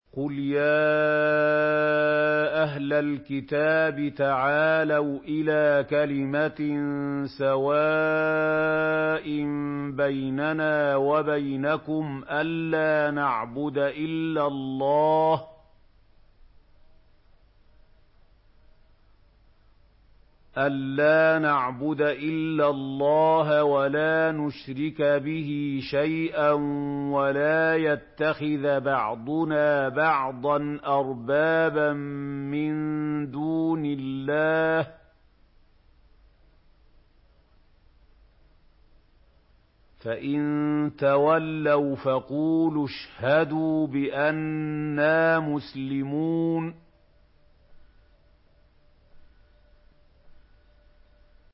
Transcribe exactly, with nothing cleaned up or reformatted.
قُلْ يَا أَهْلَ الْكِتَابِ تَعَالَوْا إِلَىٰ كَلِمَةٍ سَوَاءٍ بَيْنَنَا وَبَيْنَكُمْ أَلَّا نَعْبُدَ إِلَّا اللَّهَ أَلَّا نَعْبُدَ إِلَّا اللَّهَ وَلَا نُشْرِكَ بِهِ شَيْئًا وَلَا يَتَّخِذَ بَعْضُنَا بَعْضًا أَرْبَابًا مِّن دُونِ اللَّهِ ۚ فَإِن تَوَلَّوْا فَقُولُوا اشْهَدُوا بِأَنَّا مُسْلِمُونَ